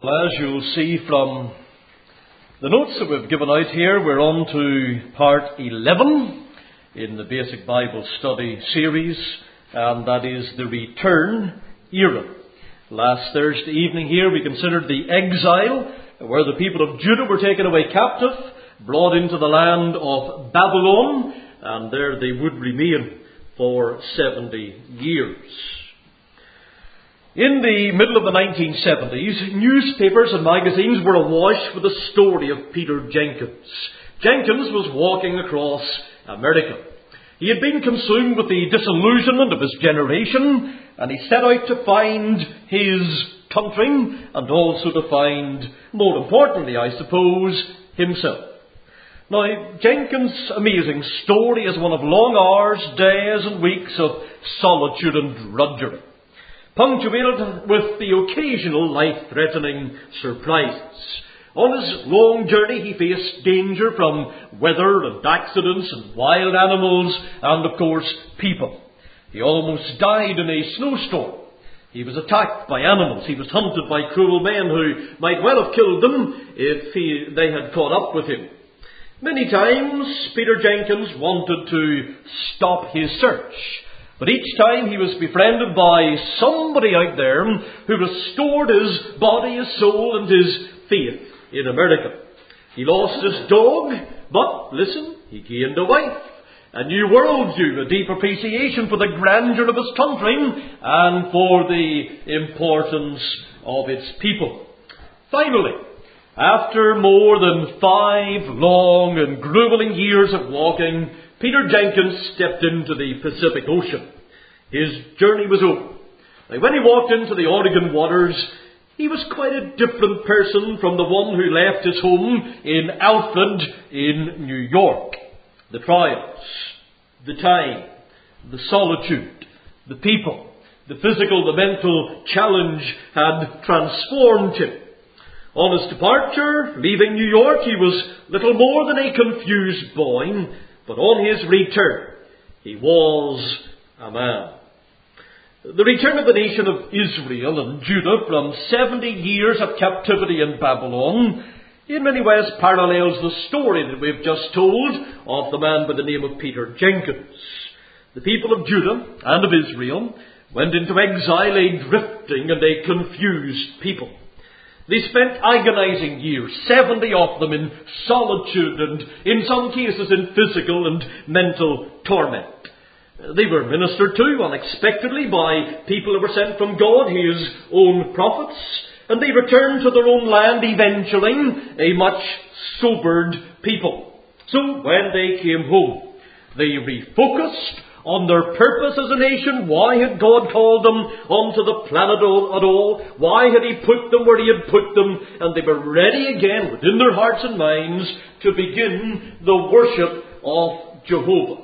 Well, as you'll see from the notes that we've given out here, we're on to part 11 in the Basic Bible Study series, and that is the return era. Last Thursday evening here we considered the exile, where the people of Judah were taken away captive, brought into the land of Babylon, and there they would remain for 70 years. In the middle of the 1970s, newspapers and magazines were awash with the story of Peter Jenkins. Jenkins was walking across America. He had been consumed with the disillusionment of his generation, and he set out to find his country and also to find, more importantly, I suppose, himself. Now, Jenkins' amazing story is one of long hours, days and weeks of solitude and drudgery, punctuated with the occasional life-threatening surprises. On his long journey he faced danger from weather and accidents and wild animals and, of course, people. He almost died in a snowstorm. He was attacked by animals. He was hunted by cruel men who might well have killed them if they had caught up with him. Many times Peter Jenkins wanted to stop his search, but each time he was befriended by somebody out there who restored his body, his soul and his faith in America. He lost his dog, but listen, he gained a wife, a new worldview, a deep appreciation for the grandeur of his country and for the importance of its people. Finally, after more than 5 long and grueling years of walking, Peter Jenkins stepped into the Pacific Ocean. His journey was over. Now, when he walked into the Oregon waters, he was quite a different person from the one who left his home in Alfred in New York. The trials, the time, the solitude, the people, the physical, the mental challenge had transformed him. On his departure, leaving New York, he was little more than a confused boy, but on his return, he was a man. The return of the nation of Israel and Judah from 70 years of captivity in Babylon in many ways parallels the story that we've just told of the man by the name of Peter Jenkins. The people of Judah and of Israel went into exile, a drifting and a confused people. They spent agonizing years, 70 of them, in solitude and in some cases in physical and mental torment. They were ministered to unexpectedly by people who were sent from God, his own prophets, and they returned to their own land eventually, a much sobered people. So when they came home, they refocused on their purpose as a nation. Why had God called them onto the planet at all? Why had He put them where He had put them? And they were ready again within their hearts and minds to begin the worship of Jehovah.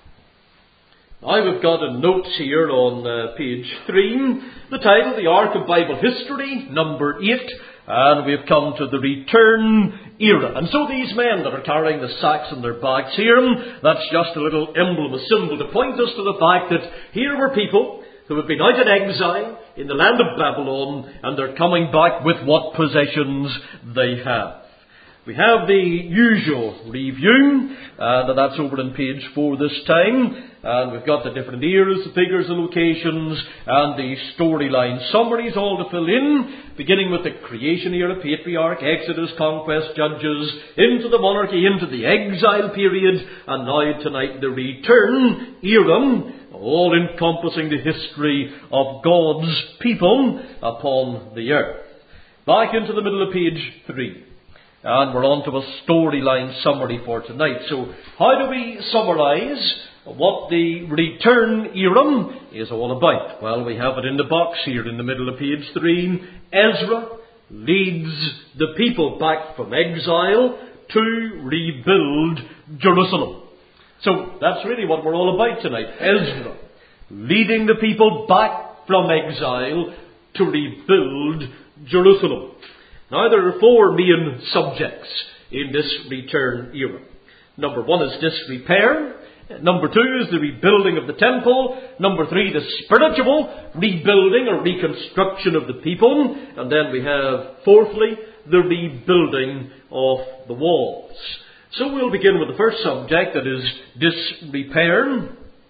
Now we've got a note here on page 3, the title, The Ark of Bible History, number 8, and we've come to the return era. And so these men that are carrying the sacks on their backs here, that's just a little emblem, a symbol to point us to the fact that here were people who have been out in exile in the land of Babylon, and they're coming back with what possessions they have. We have the usual review, and that's over on page 4 this time. And we've got the different eras, the figures, the locations, and the storyline summaries all to fill in, beginning with the creation era, patriarch, Exodus, conquest, judges, into the monarchy, into the exile period, and now tonight the return era, all encompassing the history of God's people upon the earth. Back into the middle of page 3. And we're on to a storyline summary for tonight. So how do we summarize what the return era is all about? Well, we have it in the box here in the middle of page 3. Ezra leads the people back from exile to rebuild Jerusalem. So that's really what we're all about tonight. Ezra leading the people back from exile to rebuild Jerusalem. Now there are 4 main subjects in this return era. Number 1 is disrepair. Number 2 is the rebuilding of the temple. Number 3, the spiritual rebuilding or reconstruction of the people. And then we have, fourthly, the rebuilding of the walls. So we'll begin with the first subject, that is disrepair,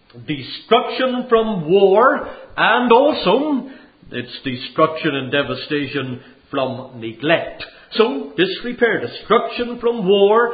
destruction from war, and also its destruction and devastation from neglect. So, disrepair, destruction from war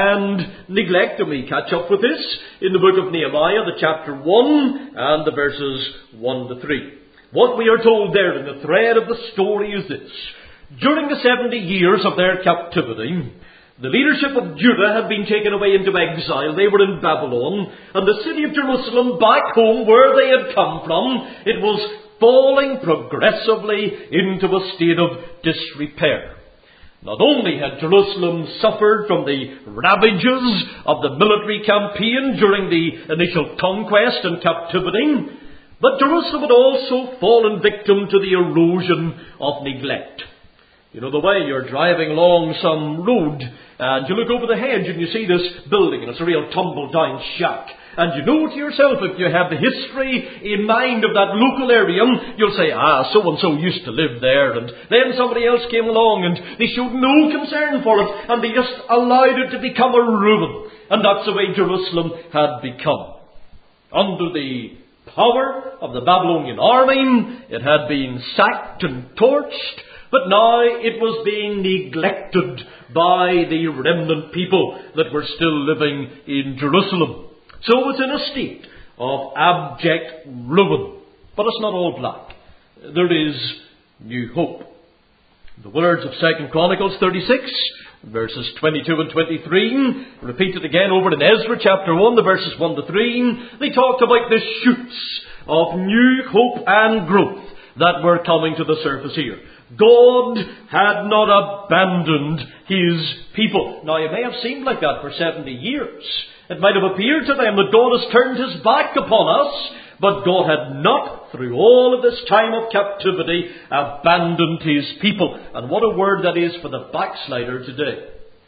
and neglect. And we catch up with this in the book of Nehemiah, the chapter 1 and the verses 1 to 3. What we are told there in the thread of the story is this. During the 70 years of their captivity, the leadership of Judah had been taken away into exile. They were in Babylon. And the city of Jerusalem, back home where they had come from, it was falling progressively into a state of disrepair. Not only had Jerusalem suffered from the ravages of the military campaign during the initial conquest and captivity, but Jerusalem had also fallen victim to the erosion of neglect. You know the way you're driving along some road and you look over the hedge and you see this building and it's a real tumble-down shack. And you know to yourself, if you have the history in mind of that local area, you'll say, so-and-so used to live there, and then somebody else came along and they showed no concern for it, and they just allowed it to become a ruin. And that's the way Jerusalem had become. Under the power of the Babylonian army, it had been sacked and torched, but now it was being neglected by the remnant people that were still living in Jerusalem. So it's in a state of abject ruin. But it's not all black. There is new hope. The words of 2 Chronicles 36, verses 22 and 23, repeated again over in Ezra chapter 1, the verses 1 to 3, they talked about the shoots of new hope and growth that were coming to the surface here. God had not abandoned His people. Now, it may have seemed like that for 70 years. It might have appeared to them that God has turned His back upon us, but God had not, through all of this time of captivity, abandoned His people. And what a word that is for the backslider today.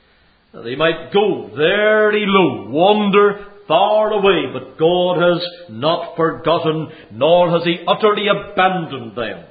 They might go very low, wander far away, but God has not forgotten, nor has He utterly abandoned them.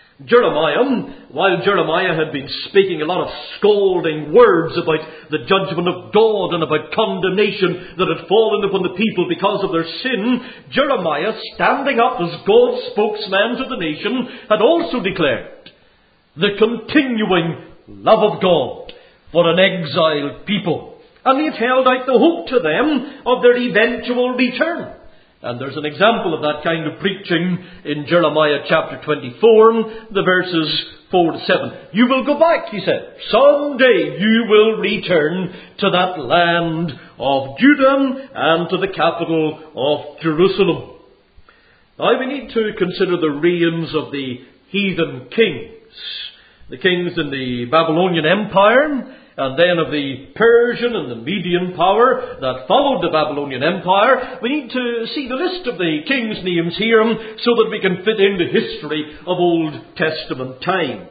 While Jeremiah had been speaking a lot of scolding words about the judgment of God and about condemnation that had fallen upon the people because of their sin, Jeremiah, standing up as God's spokesman to the nation, had also declared the continuing love of God for an exiled people. And he had held out the hope to them of their eventual return. And there's an example of that kind of preaching in Jeremiah chapter 24, the verses 4 to 7. You will go back, he said. Someday you will return to that land of Judah and to the capital of Jerusalem. Now we need to consider the reigns of the heathen kings. The kings in the Babylonian Empire, and then of the Persian and the Median power that followed the Babylonian Empire. We need to see the list of the kings' names here so that we can fit in the history of Old Testament times.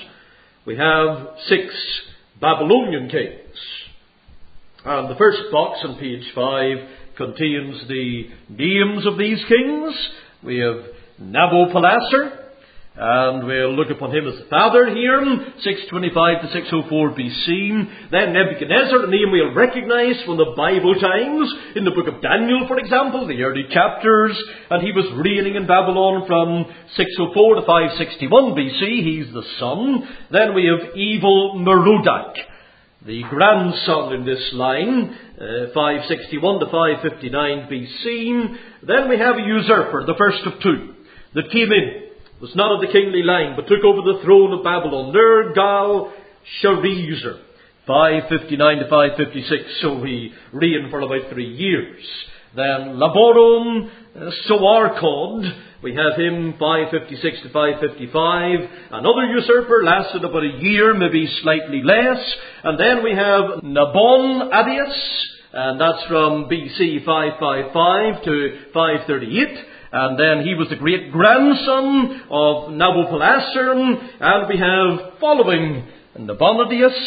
We have 6 Babylonian kings. And the first box on page 5 contains the names of these kings. We have Nabopolassar. And we'll look upon him as the father here, 625 to 604 BC. Then Nebuchadnezzar, a name we'll recognize from the Bible times, in the book of Daniel, for example, the early chapters. And he was reigning in Babylon from 604 to 561 BC. He's the son. Then we have Evil Merodach, the grandson in this line, 561 to 559 BC. Then we have a usurper, the first of 2, that came in. Was not of the kingly line, but took over the throne of Babylon. Nergal-Sharezer, 559 to 556, so he reigned for about 3 years. Then Laborum Soarkod, we have him 556 to 555. Another usurper, lasted about a year, maybe slightly less. And then we have Nabon-Abias, and that's from BC 555 to 538. And then he was the great-grandson of Nabopolassar. And we have, following Nabonidus,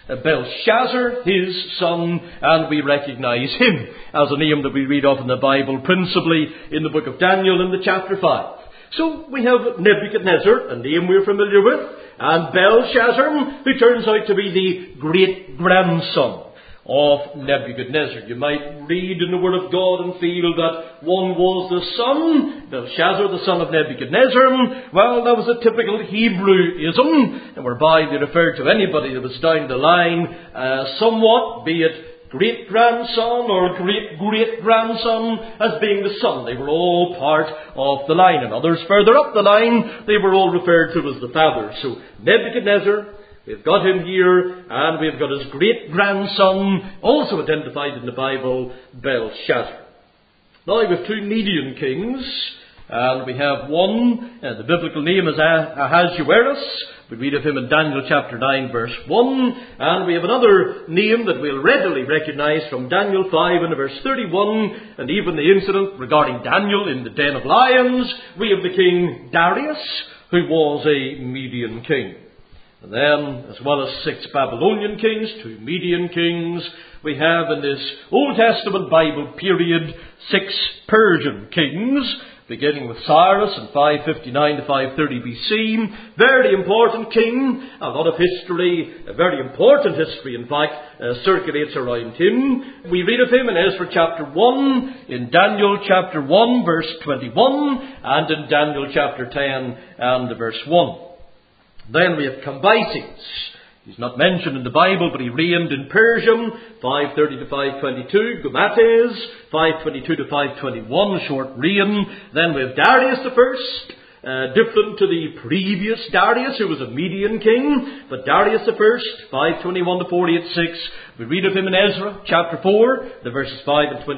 Belshazzar, his son, and we recognize him as a name that we read of in the Bible, principally in the book of Daniel in the chapter 5. So we have Nebuchadnezzar, a name we're familiar with, and Belshazzar, who turns out to be the great-grandson of Nebuchadnezzar. You might read in the Word of God and feel that one was the son, Belshazzar, the son of Nebuchadnezzar. Well, that was a typical Hebrewism, and whereby they referred to anybody that was down the line somewhat, be it great-grandson or great-great-grandson, as being the son. They were all part of the line. And others further up the line, they were all referred to as the father. So Nebuchadnezzar, we've got him here, and we've got his great-grandson, also identified in the Bible, Belshazzar. Now we have two Median kings, and we have one, the biblical name is Ahasuerus. We read of him in Daniel chapter 9 verse 1, and we have another name that we'll readily recognize from Daniel 5 and verse 31, and even the incident regarding Daniel in the den of lions. We have the king Darius, who was a Median king. And then, as well as 6 Babylonian kings, 2 Median kings, we have in this Old Testament Bible period 6 Persian kings, beginning with Cyrus in 559 to 530 BC. Very important king. A lot of history, a very important history in fact, circulates around him. We read of him in Ezra chapter 1, in Daniel chapter 1 verse 21, and in Daniel chapter 10 and verse 1. Then we have Cambyses. He's not mentioned in the Bible, but he reigned in Persia, 530 to 522. Gomates, 522 to 521, a short reign. Then we have Darius the First, different to the previous Darius, who was a Median king. But Darius the First, 521 to 486. We read of him in Ezra, chapter 4, the verses 5 and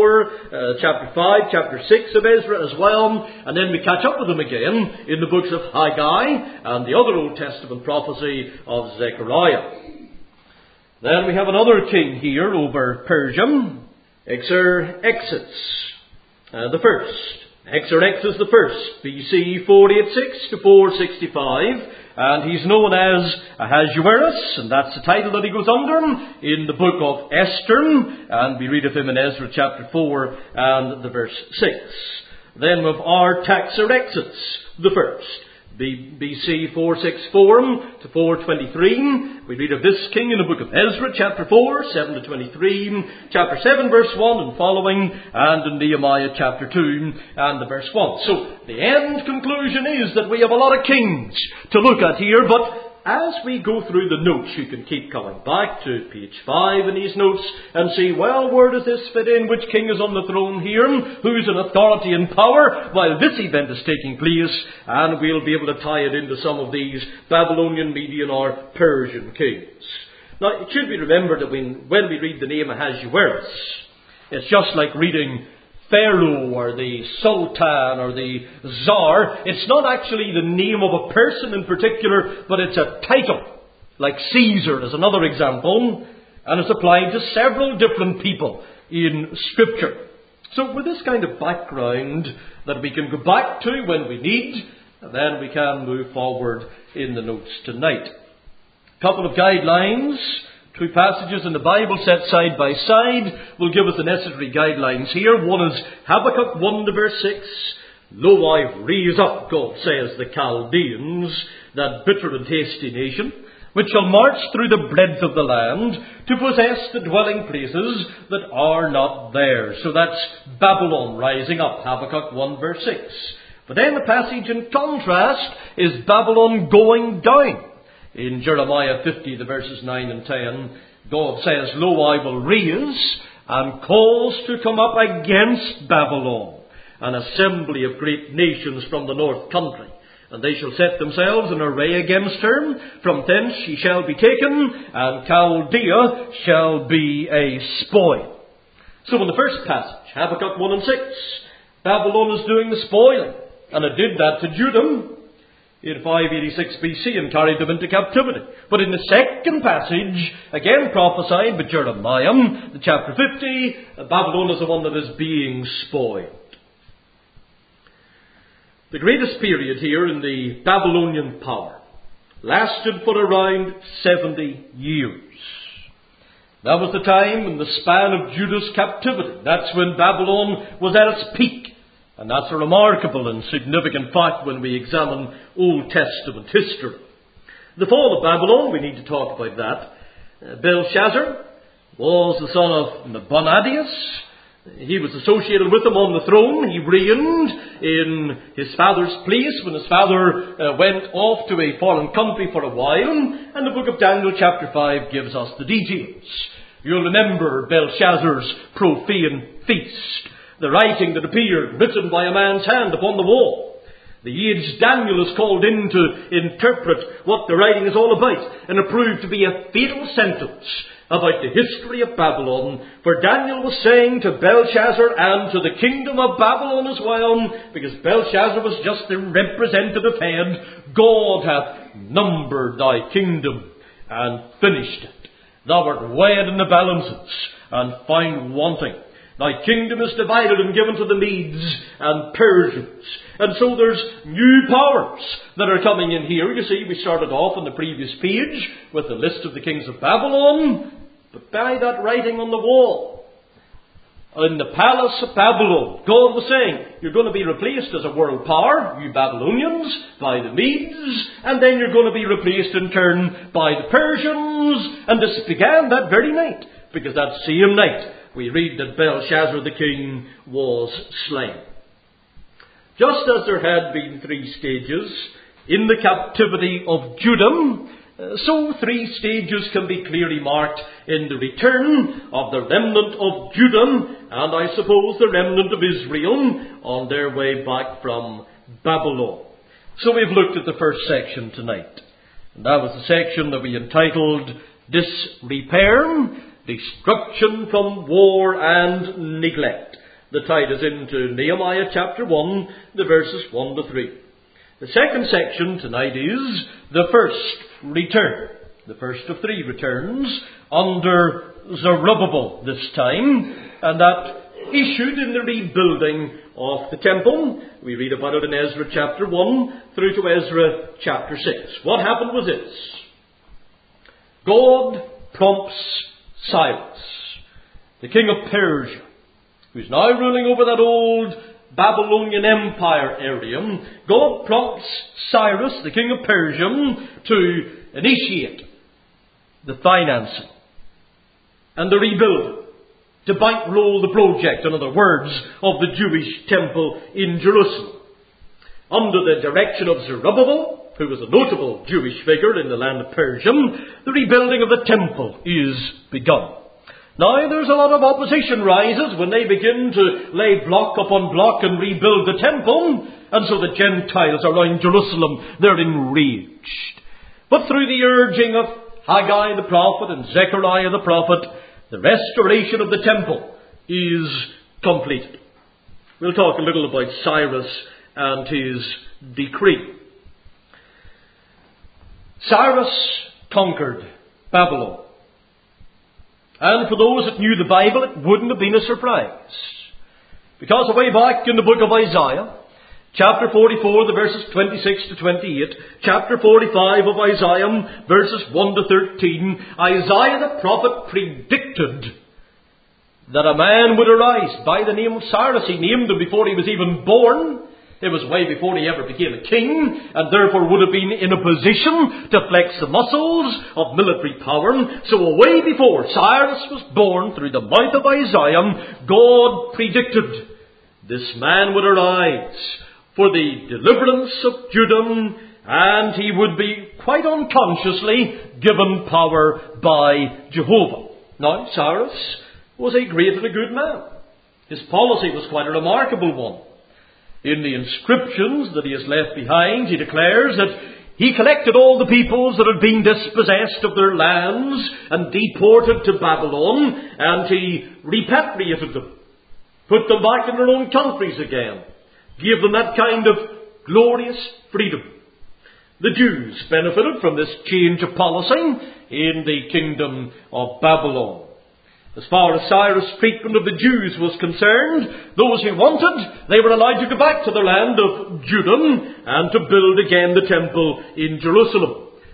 24, chapter 5, chapter 6 of Ezra as well. And then we catch up with him again in the books of Haggai and the other Old Testament prophecy of Zechariah. Then we have another king here over Persia, Xerxes the First. Xerxes the First, BC 486 to 465. And he's known as Ahasuerus, and that's the title that he goes under in the book of Esther. And we read of him in Ezra chapter 4 and the verse 6. Then we have Artaxerxes the First, BC 464 to 423. We read of this king in the book of Ezra, chapter 4, 7 to 23, chapter 7, verse 1 and following, and in Nehemiah, chapter 2, and the verse 1. So, the end conclusion is that we have a lot of kings to look at here, but as we go through the notes, you can keep coming back to page 5 in these notes and see, well, where does this fit in? Which king is on the throne here? Who's in authority and power while this event is taking place? And we'll be able to tie it into some of these Babylonian, Median, or Persian kings. Now, it should be remembered that when we read the name Ahasuerus, it's just like reading Pharaoh or the Sultan or the Tsar. It's not actually the name of a person in particular, but it's a title, like Caesar is another example, and it's applied to several different people in Scripture. So with this kind of background that we can go back to when we need, then we can move forward in the notes tonight. A couple of guidelines. 2 passages in the Bible set side by side will give us the necessary guidelines here. One is Habakkuk 1 to verse 6. Lo, I raise up, God says, the Chaldeans, that bitter and hasty nation, which shall march through the breadth of the land to possess the dwelling places that are not theirs. So that's Babylon rising up, Habakkuk 1 verse 6. But then the passage in contrast is Babylon going down. In Jeremiah 50, the verses 9 and 10, God says, Lo, I will raise and cause to come up against Babylon an assembly of great nations from the north country. And they shall set themselves in array against her. From thence she shall be taken, and Chaldea shall be a spoil. So in the first passage, Habakkuk 1 and 6, Babylon is doing the spoiling. And it did that to Judah in 586 BC and carried them into captivity. But in the second passage, again prophesied by Jeremiah, the chapter 50, Babylon is the one that is being spoiled. The greatest period here in the Babylonian power lasted for around 70 years. That was the time in the span of Judah's captivity. That's when Babylon was at its peak. And that's a remarkable and significant fact when we examine Old Testament history. The fall of Babylon, we need to talk about that. Belshazzar was the son of Nabonidus. He was associated with him on the throne. He reigned in his father's place when his father went off to a foreign country for a while. And the book of Daniel chapter 5 gives us the details. You'll remember Belshazzar's profane feast. The writing that appeared written by a man's hand upon the wall. The aged Daniel is called in to interpret what the writing is all about. And it proved to be a fatal sentence about the history of Babylon, for Daniel was saying to Belshazzar and to the kingdom of Babylon as well, because Belshazzar was just the representative head, God hath numbered thy kingdom and finished it. Thou art weighed in the balances and found wanting. Thy kingdom is divided and given to the Medes and Persians. And so there's new powers that are coming in here. You see, we started off on the previous page with the list of the kings of Babylon. But by that writing on the wall, in the palace of Babylon, God was saying, you're going to be replaced as a world power, you Babylonians, by the Medes, and then you're going to be replaced in turn by the Persians. And this began that very night, because that same night we read that Belshazzar the king was slain. Just as there had been 3 stages in the captivity of Judah, so 3 stages can be clearly marked in the return of the remnant of Judah and I suppose the remnant of Israel on their way back from Babylon. So we've looked at the first section tonight. And that was the section that we entitled Disrepair, Destruction from War and Neglect. The tie is into Nehemiah chapter 1, the verses 1 to 3. The second section tonight is the first return. The first of 3 returns under Zerubbabel this time. And that issued in the rebuilding of the temple. We read about it in Ezra chapter 1 through to Ezra chapter 6. What happened was this. God prompts Cyrus, the king of Persia, who's now ruling over that old Babylonian Empire area. God prompts Cyrus, the king of Persia, to initiate the financing and the rebuilding, to bankroll the project, in other words, of the Jewish temple in Jerusalem. Under the direction of Zerubbabel, who was a notable Jewish figure in the land of Persia, the rebuilding of the temple is begun. Now, there's a lot of opposition rises when they begin to lay block upon block and rebuild the temple, and so the Gentiles around Jerusalem, they're enraged. But through the urging of Haggai the prophet and Zechariah the prophet, the restoration of the temple is completed. We'll talk a little about Cyrus and his decree. Cyrus conquered Babylon. And for those that knew the Bible, it wouldn't have been a surprise. Because way back in the book of Isaiah, chapter 44, the verses 26 to 28, chapter 45 of Isaiah, verses 1 to 13, Isaiah the prophet predicted that a man would arise by the name of Cyrus. He named him before he was even born. It was way before he ever became a king, and therefore would have been in a position to flex the muscles of military power. So way before Cyrus was born, through the mouth of Isaiah, God predicted this man would arise for the deliverance of Judah, and he would be quite unconsciously given power by Jehovah. Now, Cyrus was a great and a good man. His policy was quite a remarkable one. In the inscriptions that he has left behind, he declares that he collected all the peoples that had been dispossessed of their lands and deported to Babylon, and he repatriated them, put them back in their own countries again, gave them that kind of glorious freedom. The Jews benefited from this change of policy in the kingdom of Babylon. As far as Cyrus' treatment of the Jews was concerned, those who wanted, they were allowed to go back to the land of Judah and to build again the temple in Jerusalem.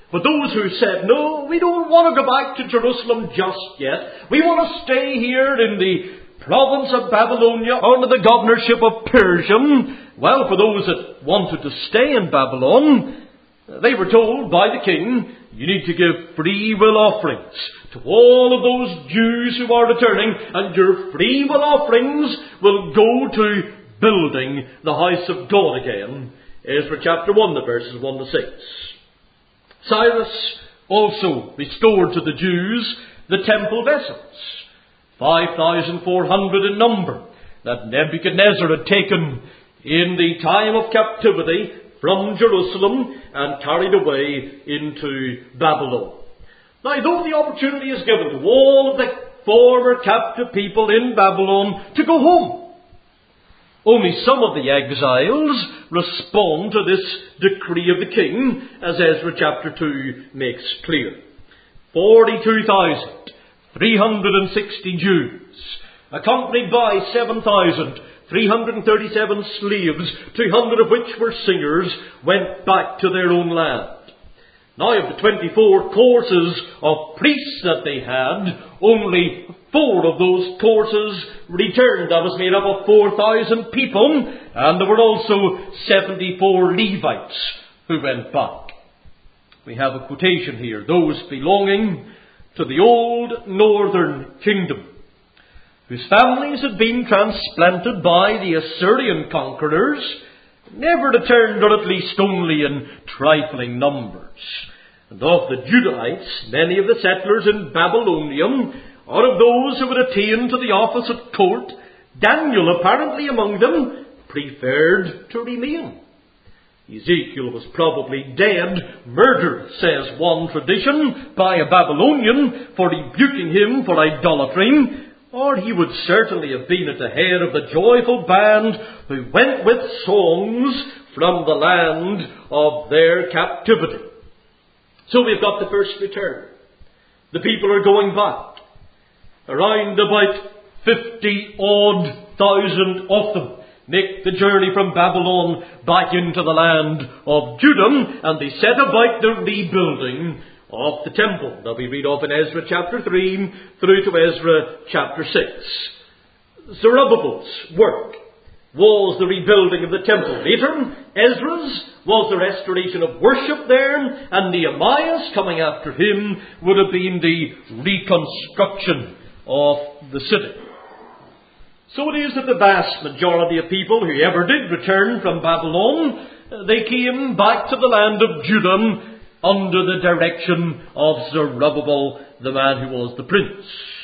But those who said, no, we don't want to go back to Jerusalem just yet. We want to stay here in the province of Babylonia under the governorship of Persia. Well, for those that wanted to stay in Babylon, they were told by the king, you need to give free will offerings to all of those Jews who are returning, and your free will offerings will go to building the house of God again. Ezra chapter 1, the verses 1 to 6. Cyrus also restored to the Jews the temple vessels, 5,400 in number, that Nebuchadnezzar had taken in the time of captivity from Jerusalem and carried away into Babylon. Now, though the opportunity is given to all of the former captive people in Babylon to go home, only some of the exiles respond to this decree of the king, as Ezra chapter 2 makes clear. 42,360 Jews, accompanied by 7,337 slaves, 200 of which were singers, went back to their own land. Now, of the 24 courses of priests that they had, only 4 of those courses returned. That was made up of 4,000 people, and there were also 74 Levites who went back. We have a quotation here, those belonging to the old northern kingdom, whose families had been transplanted by the Assyrian conquerors, never returned, or at least only in trifling numbers. And of the Judahites, many of the settlers in Babylonia, or of those who had attained to the office at court, Daniel, apparently among them, preferred to remain. Ezekiel was probably dead, murdered, says one tradition, by a Babylonian for rebuking him for idolatry, or he would certainly have been at the head of the joyful band who went with songs from the land of their captivity. So we've got the first return. The people are going back. Around about 50,000 of them make the journey from Babylon back into the land of Judah, and they set about the rebuilding of the temple that we read of in Ezra chapter 3 through to Ezra chapter 6. Zerubbabel's work was the rebuilding of the temple. Later, Ezra's was the restoration of worship there, and Nehemiah's, coming after him, would have been the reconstruction of the city. So it is that the vast majority of people who ever did return from Babylon, they came back to the land of Judah under the direction of Zerubbabel, the man who was the prince.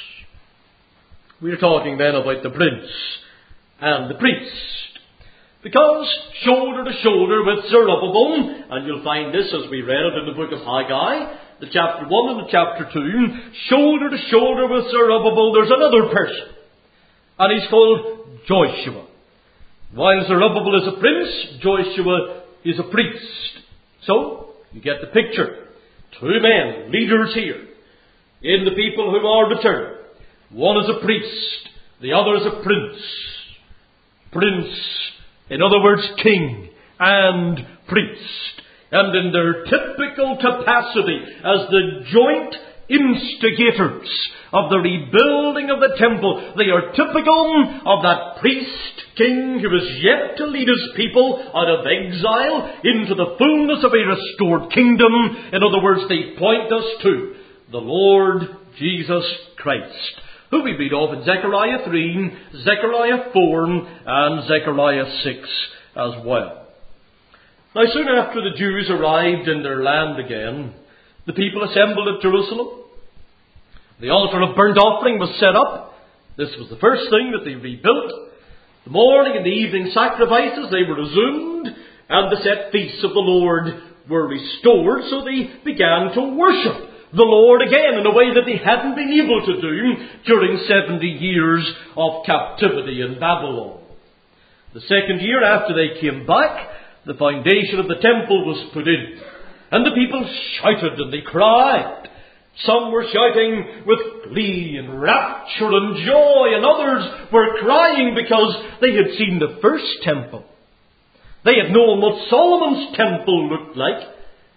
We're talking then about the prince and the priest. Because shoulder to shoulder with Zerubbabel, and you'll find this as we read it in the book of Haggai, the chapter 1 and the chapter 2, shoulder to shoulder with Zerubbabel, there's another person. And he's called Joshua. While Zerubbabel is a prince, Joshua is a priest. So, you get the picture. 2 men, leaders here, in the people who are returned. One is a priest, the other is a prince. Prince, in other words, king and priest. And in their typical capacity as the joint instigators of the rebuilding of the temple, they are typical of that priest king who is yet to lead his people out of exile into the fullness of a restored kingdom. In other words, they point us to the Lord Jesus Christ, who we read of in Zechariah 3, Zechariah 4, and Zechariah 6 as well. Now, soon after the Jews arrived in their land again, the people assembled at Jerusalem. The altar of burnt offering was set up. This was the first thing that they rebuilt. The morning and the evening sacrifices, they were resumed, and the set feasts of the Lord were restored, so they began to worship the Lord again in a way that they hadn't been able to do during 70 years of captivity in Babylon. The second year after they came back, the foundation of the temple was put in, and the people shouted and they cried. Some were shouting with glee and rapture and joy, and others were crying because they had seen the first temple. They had known what Solomon's temple looked like,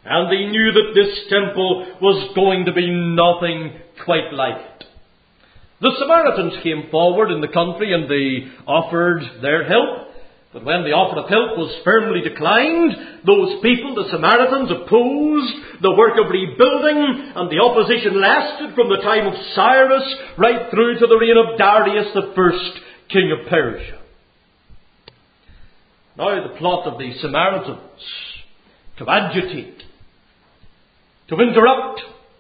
And they knew that this temple was going to be nothing quite like it. The Samaritans came forward in the country and they offered their help. But when the offer of help was firmly declined, those people, the Samaritans, opposed the work of rebuilding, and the opposition lasted from the time of Cyrus right through to the reign of Darius, the first king of Persia. Now the plot of the Samaritans to agitate, to interrupt,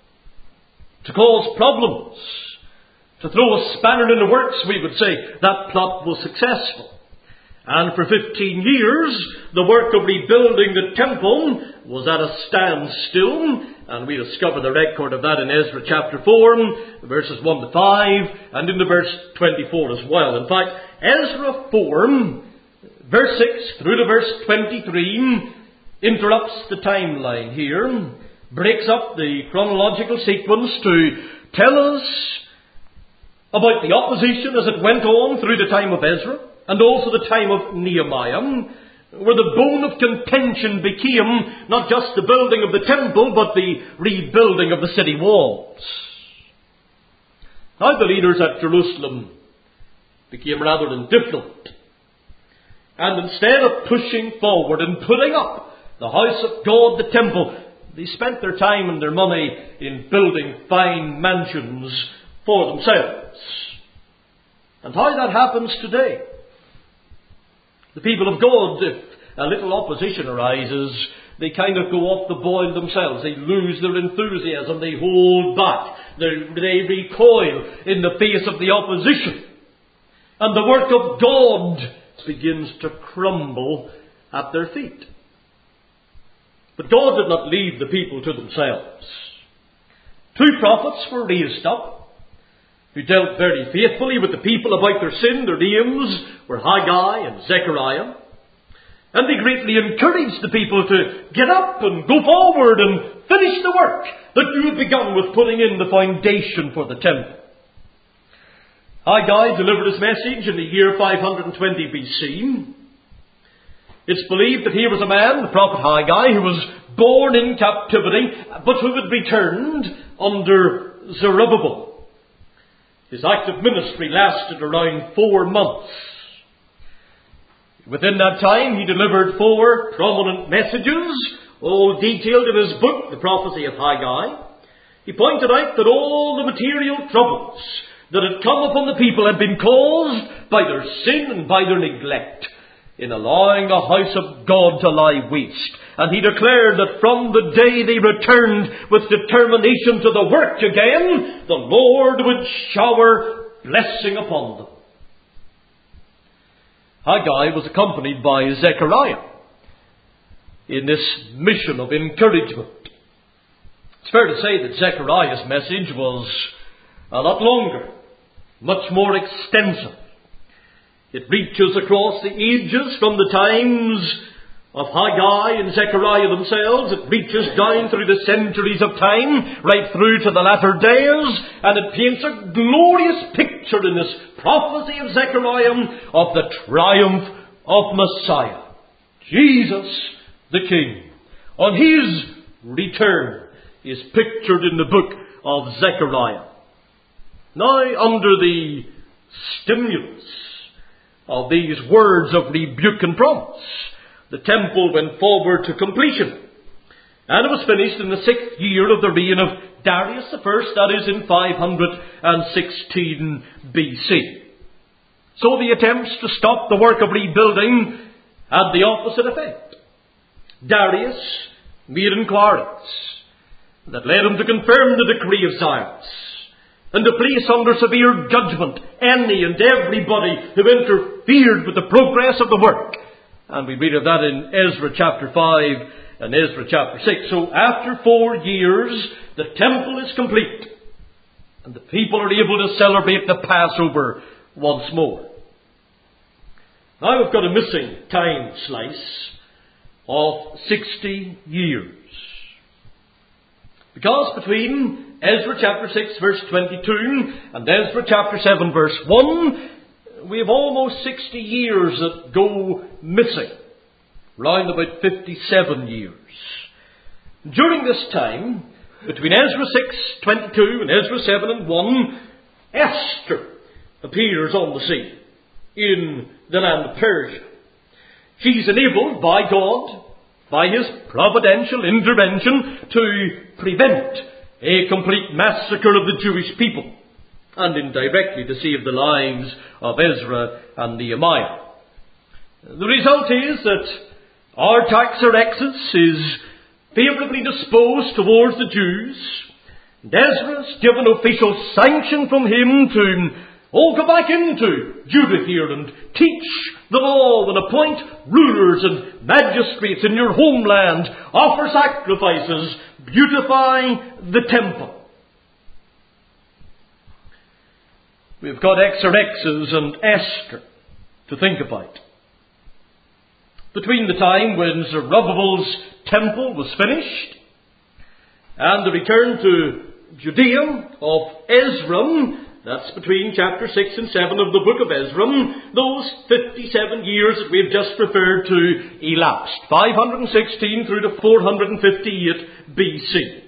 to cause problems, to throw a spanner in the works, we would say, that plot was successful. And for 15 years, the work of rebuilding the temple was at a standstill. And we discover the record of that in Ezra chapter 4, verses 1 to 5, and in the verse 24 as well. In fact, Ezra 4, verse 6 through to verse 23, interrupts the timeline here, breaks up the chronological sequence to tell us about the opposition as it went on through the time of Ezra, and also the time of Nehemiah, where the bone of contention became not just the building of the temple, but the rebuilding of the city walls. Now the leaders at Jerusalem became rather indifferent. And instead of pushing forward and putting up the house of God, the temple, they spent their time and their money in building fine mansions for themselves. And how that happens today. The people of God, if a little opposition arises, they kind of go off the boil themselves. They lose their enthusiasm. They hold back. They recoil in the face of the opposition. And the work of God begins to crumble at their feet. But God did not leave the people to themselves. 2 prophets were raised up who dealt very faithfully with the people about their sin. Their names were Haggai and Zechariah. And they greatly encouraged the people to get up and go forward and finish the work that you had begun with putting in the foundation for the temple. Haggai delivered his message in the year 520 BC. It's believed that he was a man, the prophet Haggai, who was born in captivity, but who had returned under Zerubbabel. His active ministry lasted around 4 months. Within that time, he delivered 4 prominent messages, all detailed in his book, The Prophecy of Haggai. He pointed out that all the material troubles that had come upon the people had been caused by their sin and by their neglect in allowing the house of God to lie waste. And he declared that from the day they returned with determination to the work again, the Lord would shower blessing upon them. Haggai was accompanied by Zechariah in this mission of encouragement. It's fair to say that Zechariah's message was a lot longer, much more extensive. It reaches across the ages from the times of Haggai and Zechariah themselves. It reaches down through the centuries of time, right through to the latter days, and it paints a glorious picture in this prophecy of Zechariah of the triumph of Messiah, Jesus the King. On his return is pictured in the book of Zechariah. Now, under the stimulus of these words of rebuke and promise, the temple went forward to completion. And it was finished in the 6th year of the reign of Darius I, that is in 516 BC. So the attempts to stop the work of rebuilding had the opposite effect. Darius made inquiries that led him to confirm the decree of Cyrus and to place under severe judgment any and everybody who interfered with the progress of the work. And we read of that in Ezra chapter 5 and Ezra chapter 6. So after 4 years, the temple is complete, and the people are able to celebrate the Passover once more. Now we've got a missing time slice of 60 years. Because between Ezra chapter 6 verse 22 and Ezra chapter 7 verse 1, we have almost 60 years that go missing. Round about 57 years. During this time, between Ezra 6:22 and Ezra 7:1, Esther appears on the scene in the land of Persia. She's enabled by God, by His providential intervention, to prevent a complete massacre of the Jewish people, and indirectly to save the lives of Ezra and Nehemiah. The result is that Artaxerxes is favourably disposed towards the Jews, and Ezra's given official sanction from him to go back into Judah here and teach the law and appoint rulers and magistrates in your homeland, offer sacrifices, beautify the temple. We've got Artaxerxes and Esther to think about. Between the time when Zerubbabel's temple was finished and the return to Judea of Ezra, that's between chapter 6 and 7 of the book of Ezra, those 57 years that we've just referred to elapsed, 516 through to 458 BC.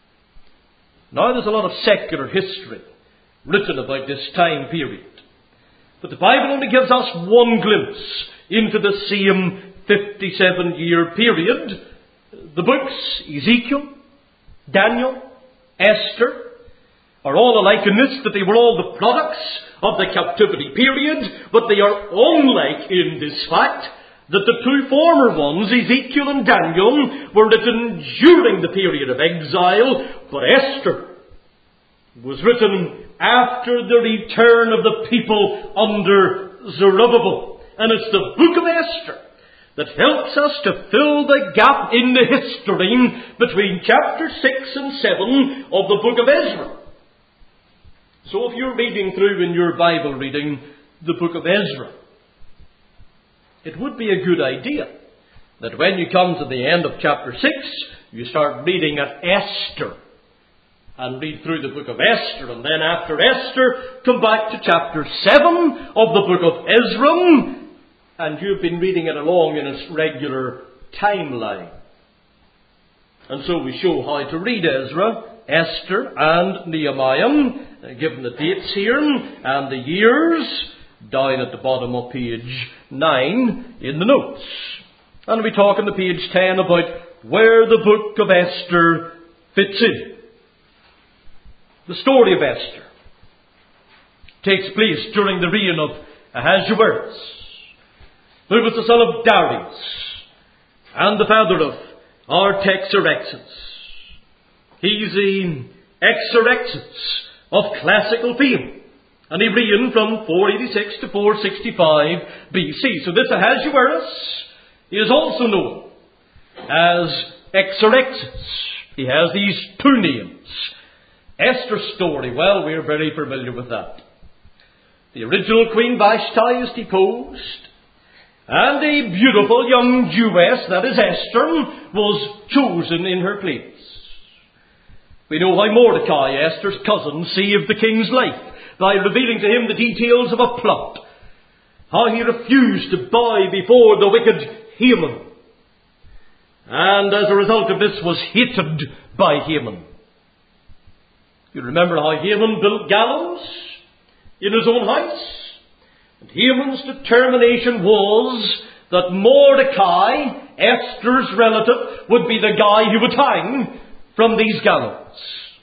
Now there's a lot of secular history written about this time period, but the Bible only gives us one glimpse into the same 57-year period. The books Ezekiel, Daniel, Esther are all alike in this, that they were all the products of the captivity period, but they are unlike in this fact that the two former ones, Ezekiel and Daniel, were written during the period of exile, but Esther was written after the return of the people under Zerubbabel. And it's the book of Esther that helps us to fill the gap in the history between chapter 6 and 7 of the book of Ezra. So if you're reading through in your Bible reading the book of Ezra, it would be a good idea that when you come to the end of chapter 6, you start reading at Esther and read through the book of Esther, and then after Esther, come back to chapter 7 of the book of Ezra, and you've been reading it along in its regular timeline. And so we show how to read Ezra, Esther and Nehemiah, given the dates here and the years down at the bottom of page 9 in the notes. And we talk on the page 10 about where the book of Esther fits in. The story of Esther takes place during the reign of Ahasuerus, who was the son of Darius and the father of Artaxerxes. He's the Artaxerxes of classical fame, and he reigned from 486 to 465 BC. So this Ahasuerus is also known as Artaxerxes. He has these two names. Esther's story, well, we're very familiar with that. The original Queen Vashti is deposed, and a beautiful young Jewess, that is Esther, was chosen in her place. We know how Mordecai, Esther's cousin, saved the king's life by revealing to him the details of a plot. How he refused to bow before the wicked Haman, and as a result of this was hated by Haman. You remember how Haman built gallows in his own house? And Haman's determination was that Mordecai, Esther's relative, would be the guy who would hang from these gallows.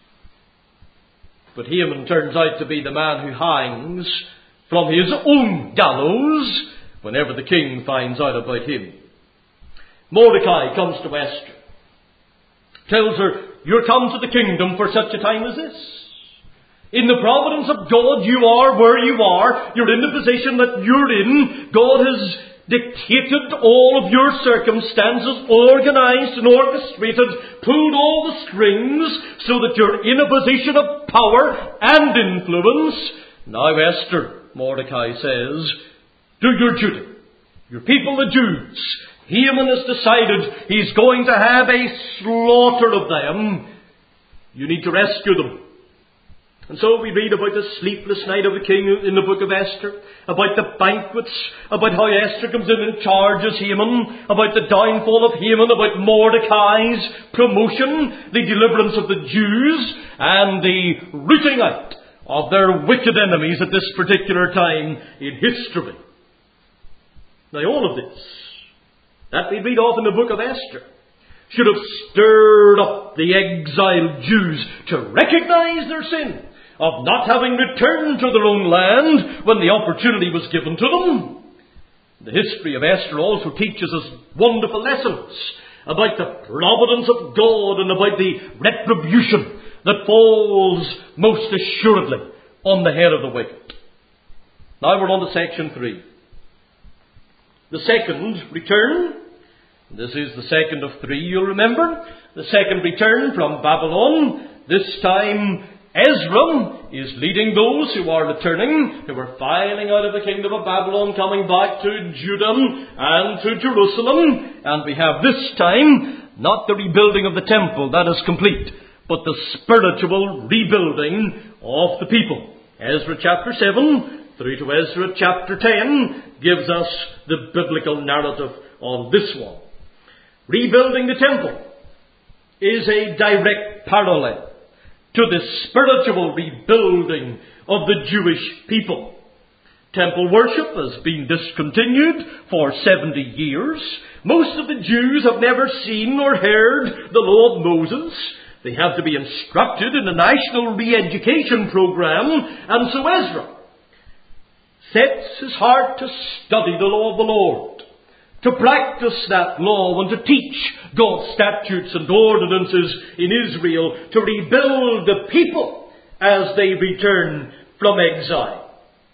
But Haman turns out to be the man who hangs from his own gallows whenever the king finds out about him. Mordecai comes to Esther, tells her, "You're come to the kingdom for such a time as this. In the providence of God, you are where you are. You're in the position that you're in. God has dictated all of your circumstances, organized and orchestrated, pulled all the strings so that you're in a position of power and influence. Now, Esther," Mordecai says, "do your duty. Your people, the Jews. Haman has decided he's going to have a slaughter of them. You need to rescue them. And so we read about the sleepless night of the king in the book of Esther, about the banquets, about how Esther comes in and charges Haman, about the downfall of Haman, about Mordecai's promotion, the deliverance of the Jews, and the rooting out of their wicked enemies at this particular time in history. Now all of this, that we read of in the book of Esther, should have stirred up the exiled Jews to recognize their sin of not having returned to their own land when the opportunity was given to them. The history of Esther also teaches us wonderful lessons about the providence of God and about the retribution that falls most assuredly on the head of the wicked. Now we're on to section 3. The second return. This is the second of 3, you'll remember. The second return from Babylon. This time Ezra is leading those who are returning, who are filing out of the kingdom of Babylon, coming back to Judah and to Jerusalem. And we have this time not the rebuilding of the temple, that is complete, but the spiritual rebuilding of the people. Ezra chapter 7 through to Ezra chapter 10 gives us the biblical narrative on this one. Rebuilding the temple is a direct parallel to the spiritual rebuilding of the Jewish people. Temple worship has been discontinued for 70 years. Most of the Jews have never seen or heard the law of Moses. They have to be instructed in a national re-education program, and so Ezra sets his heart to study the law of the Lord, to practice that law and to teach God's statutes and ordinances in Israel, to rebuild the people as they return from exile.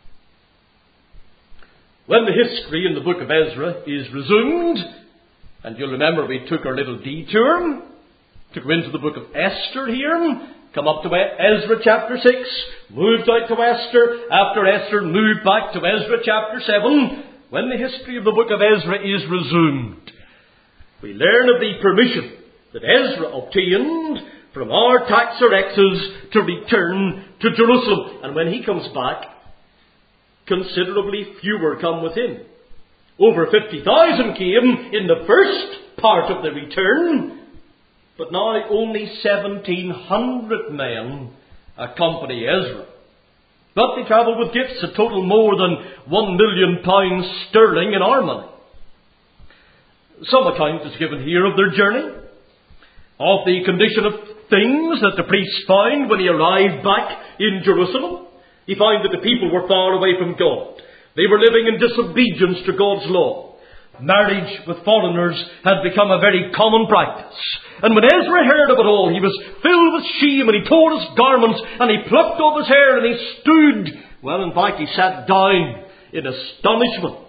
When the history in the book of Ezra is resumed, and you'll remember we took our little detour to go into the book of Esther here, come up to Ezra chapter 6, moved out to Esther, after Esther moved back to Ezra chapter 7. When the history of the book of Ezra is resumed, we learn of the permission that Ezra obtained from Artaxerxes to return to Jerusalem. And when he comes back, considerably fewer come with him. Over 50,000 came in the first part of the return, but now only 1,700 men accompany Ezra. But they travel with gifts that total more than £1 million sterling in our money. Some account is given here of their journey, of the condition of things that the priest found when he arrived back in Jerusalem. He found that the people were far away from God. They were living in disobedience to God's law. Marriage with foreigners had become a very common practice. And when Ezra heard of it all, he was filled with shame, and he tore his garments, and he plucked off his hair, and he stood. Well, in fact, he sat down in astonishment.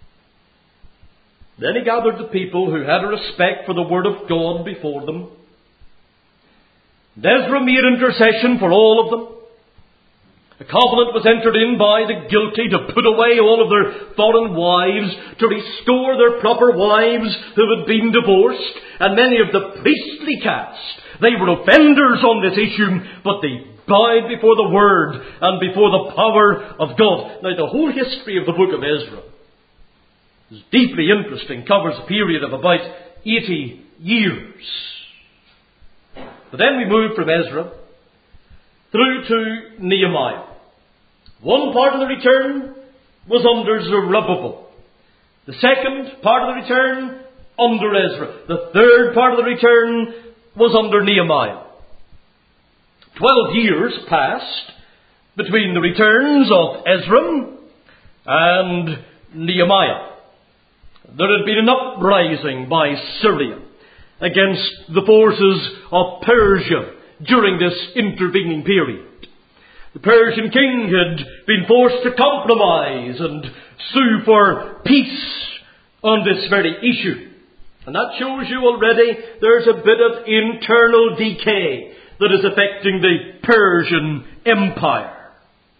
Then he gathered the people who had a respect for the word of God before them. And Ezra made intercession for all of them. A covenant was entered in by the guilty to put away all of their foreign wives, to restore their proper wives who had been divorced, and many of the priestly caste. They were offenders on this issue, but they bowed before the word and before the power of God. Now, the whole history of the book of Ezra is deeply interesting, covers a period of about 80 years. But then we move from Ezra through to Nehemiah. One part of the return was under Zerubbabel. The second part of the return under Ezra. The third part of the return was under Nehemiah. 12 years passed between the returns of Ezra and Nehemiah. There had been an uprising by Syria against the forces of Persia during this intervening period. The Persian king had been forced to compromise and sue for peace on this very issue. And that shows you already there's a bit of internal decay that is affecting the Persian Empire.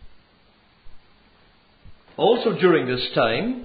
Also during this time,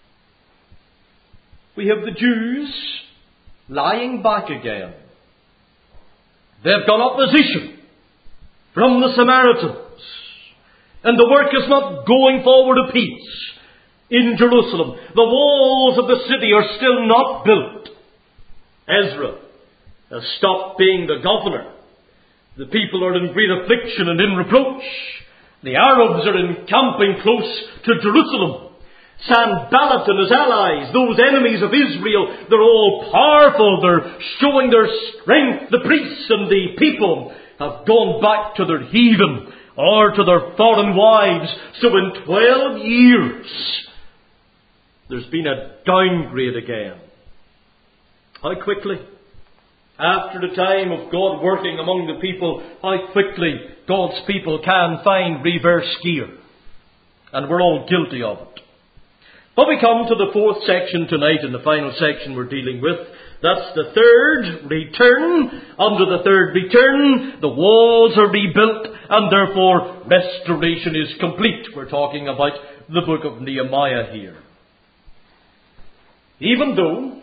we have the Jews lying back again. They've got opposition from the Samaritans. And the work is not going forward apace in Jerusalem. The walls of the city are still not built. Ezra has stopped being the governor. The people are in great affliction and in reproach. The Arabs are encamping close to Jerusalem. Sanballat and his allies, those enemies of Israel, they're all powerful. They're showing their strength. The priests and the people have gone back to their heathen or to their foreign wives. So in 12 years, there's been a downgrade again. How quickly? After the time of God working among the people, how quickly God's people can find reverse gear. And we're all guilty of it. But we come to the fourth section tonight, and the final section we're dealing with. That's the third return. Under the third return, the walls are rebuilt, and therefore restoration is complete. We're talking about the book of Nehemiah here. Even though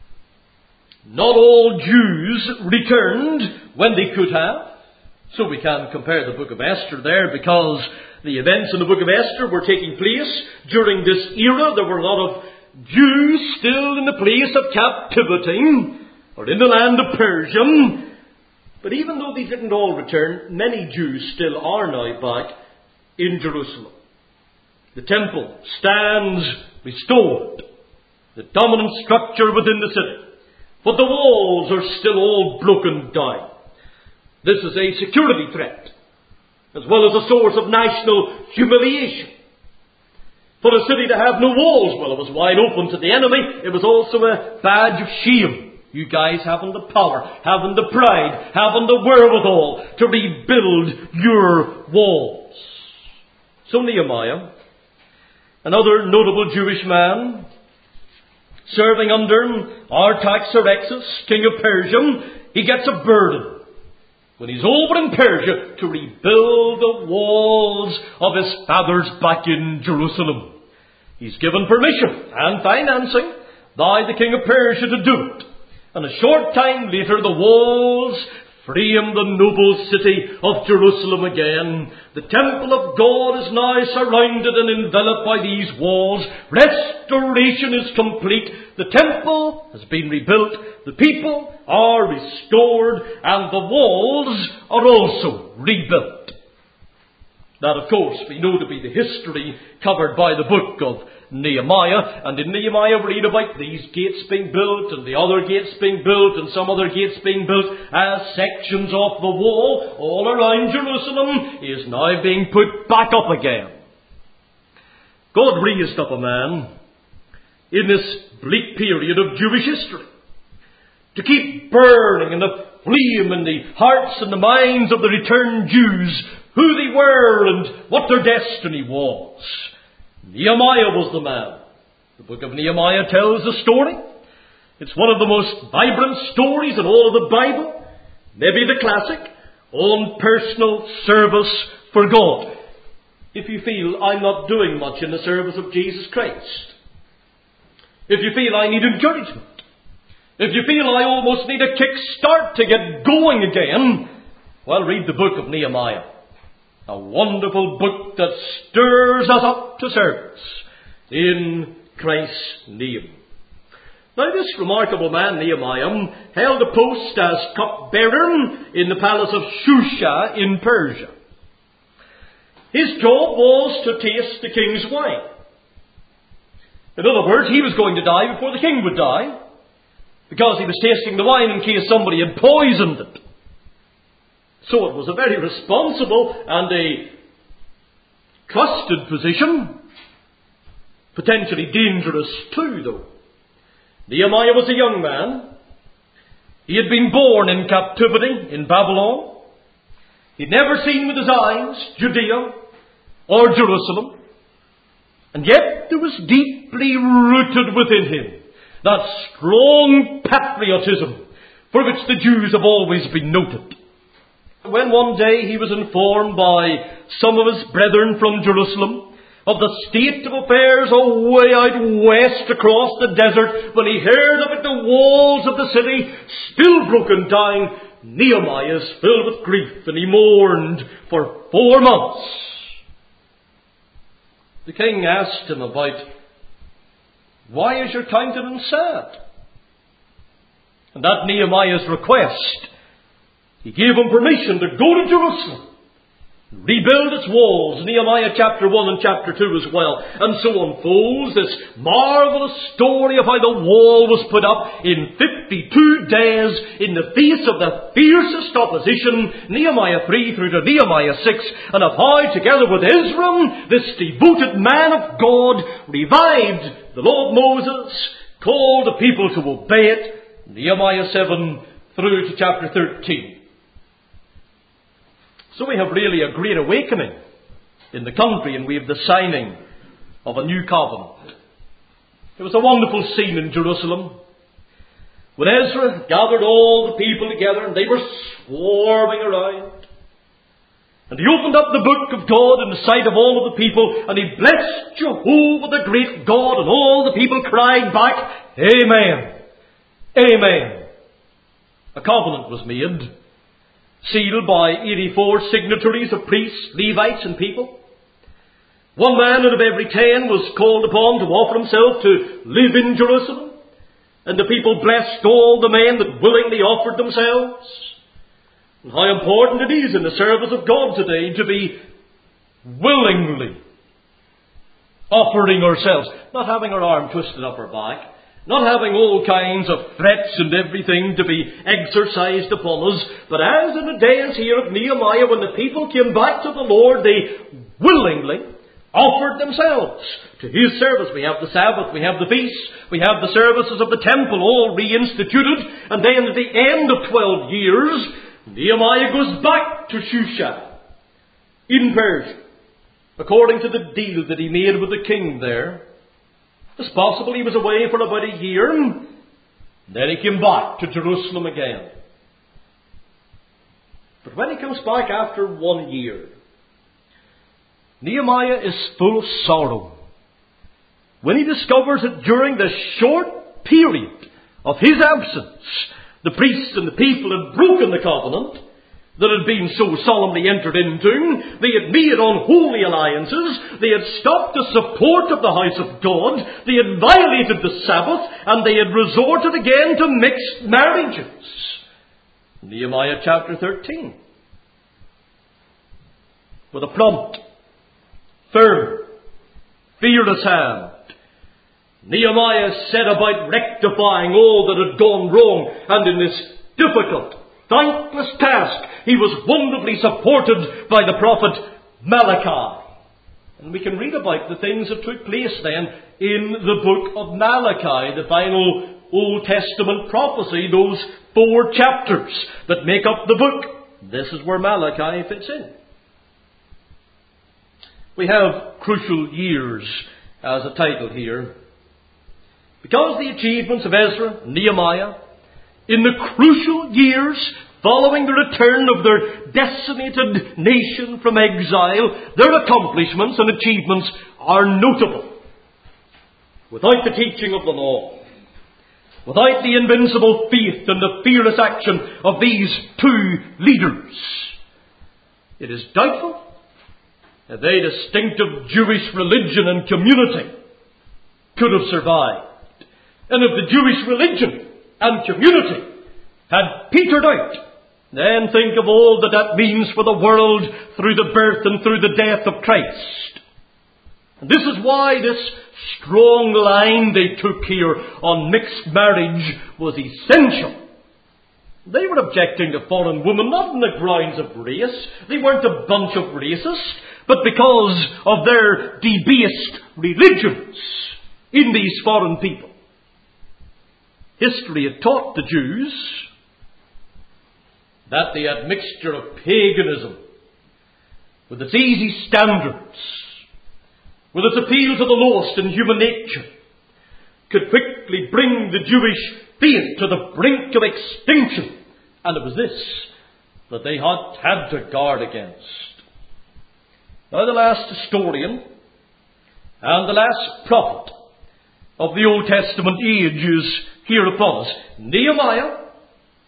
not all Jews returned when they could have, so we can compare the book of Esther there, because the events in the book of Esther were taking place during this era. There were a lot of Jews still in the place of captivity, or in the land of Persia. But even though they didn't all return, many Jews still are now back in Jerusalem. The temple stands restored, the dominant structure within the city. But the walls are still all broken down. This is a security threat, as well as a source of national humiliation. For a city to have no walls, well, it was wide open to the enemy. It was also a badge of shame. You guys haven't the power, haven't the pride, haven't the wherewithal to rebuild your walls. So Nehemiah, another notable Jewish man, serving under Artaxerxes, king of Persia, he gets a burden when he's over in Persia to rebuild the walls of his fathers back in Jerusalem. He's given permission and financing by the king of Persia to do it. And a short time later, the walls frame the noble city of Jerusalem again. The temple of God is now surrounded and enveloped by these walls. Restoration is complete. The temple has been rebuilt. The people are restored. And the walls are also rebuilt. That, of course, we know to be the history covered by the book of Nehemiah. And in Nehemiah we read about these gates being built and the other gates being built and some other gates being built as sections of the wall all around Jerusalem is now being put back up again. God raised up a man in this bleak period of Jewish history to keep burning in the flame in the hearts and the minds of the returned Jews who they were and what their destiny was. Nehemiah was the man. The book of Nehemiah tells the story. It's one of the most vibrant stories in all of the Bible. Maybe the classic on personal service for God. If you feel I'm not doing much in the service of Jesus Christ. If you feel I need encouragement. If you feel I almost need a kick-start to get going again, well, read the book of Nehemiah. A wonderful book that stirs us up to service in Christ's name. Now this remarkable man, Nehemiah, held a post as cupbearer in the palace of Shusha in Persia. His job was to taste the king's wine. In other words, he was going to die before the king would die, because he was tasting the wine in case somebody had poisoned it. So it was a very responsible and a trusted position. Potentially dangerous too, though. Nehemiah was a young man. He had been born in captivity in Babylon. He'd never seen with his eyes Judea or Jerusalem. And yet there was deeply rooted within him that strong patriotism for which the Jews have always been noted. When one day he was informed by some of his brethren from Jerusalem of the state of affairs away out west across the desert, when he heard about the walls of the city still broken down, Nehemiah is filled with grief, and he mourned for 4 months. The king asked him about, why is your countenance sad? And at Nehemiah's request, he gave him permission to go to Jerusalem, rebuild its walls. Nehemiah chapter 1 and chapter 2 as well. And so unfolds this marvelous story of how the wall was put up in 52 days in the face of the fiercest opposition, Nehemiah 3 through to Nehemiah 6, and of how, together with Ezra, this devoted man of God revived the law of Moses, called the people to obey it, Nehemiah 7 through to chapter 13. So we have really a great awakening in the country, and we have the signing of a new covenant. It was a wonderful scene in Jerusalem when Ezra gathered all the people together, and they were swarming around. And he opened up the book of God in the sight of all of the people, and he blessed Jehovah the great God, and all the people cried back, Amen. Amen. A covenant was made, sealed by 84 signatories of priests, Levites, and people. 1 man out of every 10 was called upon to offer himself to live in Jerusalem. And the people blessed all the men that willingly offered themselves. And how important it is in the service of God today to be willingly offering ourselves, not having our arm twisted up our back, not having all kinds of threats and everything to be exercised upon us, but as in the days here of Nehemiah, when the people came back to the Lord, they willingly offered themselves to His service. We have the Sabbath, we have the feasts, we have the services of the temple, all reinstituted, and then at the end of 12 years, Nehemiah goes back to Shushan in Persia, according to the deal that he made with the king there. It's possible he was away for about a year, and then he came back to Jerusalem again. But when he comes back after 1 year, Nehemiah is full of sorrow when he discovers that during the short period of his absence, the priests and the people had broken the covenant that had been so solemnly entered into. They had made unholy alliances. They had stopped the support of the house of God. They had violated the Sabbath, and they had resorted again to mixed marriages. Nehemiah chapter 13. With a prompt, firm, fearless hand, Nehemiah set about rectifying all that had gone wrong, and in this difficult, thankless task, he was wonderfully supported by the prophet Malachi. And we can read about the things that took place then in the book of Malachi, the final Old Testament prophecy, those 4 chapters that make up the book. This is where Malachi fits in. We have Crucial Years as a title here, because the achievements of Ezra and Nehemiah in the crucial years following the return of their decimated nation from exile, their accomplishments and achievements are notable. Without the teaching of the law, without the invincible faith and the fearless action of these 2 leaders, it is doubtful that their distinctive Jewish religion and community could have survived. And if the Jewish religion and community had petered out, then think of all that that means for the world through the birth and through the death of Christ. And this is why this strong line they took here on mixed marriage was essential. They were objecting to foreign women not on the grounds of race. They weren't a bunch of racists, but because of their debased religions in these foreign people. History had taught the Jews that they had mixture of paganism with its easy standards, with its appeal to the lowest in human nature, could quickly bring the Jewish faith to the brink of extinction. And it was this that they had to guard against. Now the last historian and the last prophet of the Old Testament age is here upon us. Nehemiah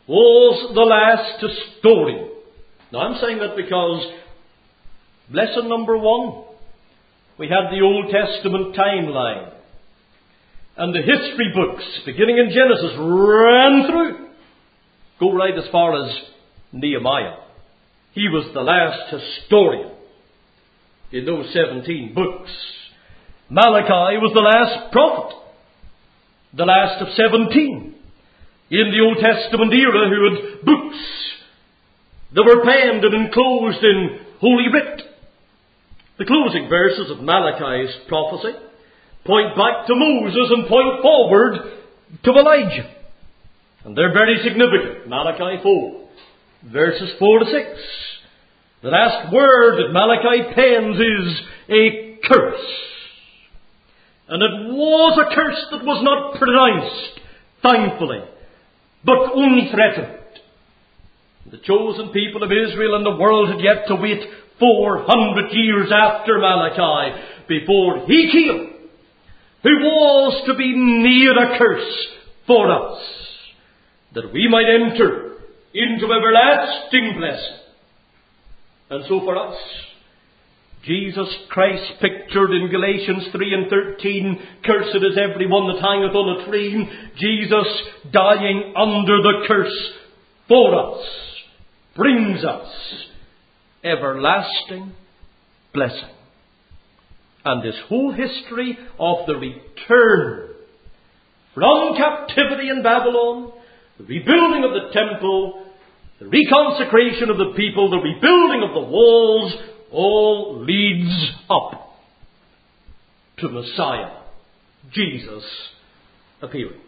was the last historian. Now I'm saying that because lesson number 1, we had the Old Testament timeline. And the history books, beginning in Genesis, ran through. Go right as far as Nehemiah. He was the last historian in those 17 books. Malachi was the last prophet, the last of 17 in the Old Testament era who had books that were penned and enclosed in Holy Writ. The closing verses of Malachi's prophecy point back to Moses and point forward to Elijah. And they're very significant. Malachi 4, verses 4 to 6. The last word that Malachi pens is a curse. And it was a curse that was not pronounced, thankfully, but only threatened. The chosen people of Israel and the world had yet to wait 400 years after Malachi before he came, who was to be made a curse for us, that we might enter into everlasting blessing. And so for us, Jesus Christ pictured in Galatians 3 and 13, cursed is everyone that hangeth on a tree. Jesus dying under the curse for us brings us everlasting blessing. And this whole history of the return from captivity in Babylon, the rebuilding of the temple, the reconsecration of the people, the rebuilding of the walls, all leads up to Messiah, Jesus, appearing.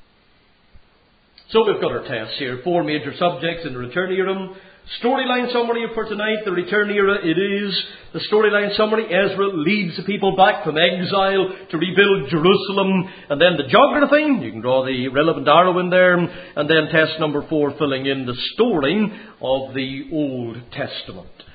So we've got our tests here. 4 major subjects in the return era. Storyline summary for tonight, the return era, it is the storyline summary. Ezra leads the people back from exile to rebuild Jerusalem. And then the geography, you can draw the relevant arrow in there. And then test number 4, filling in the story of the Old Testament.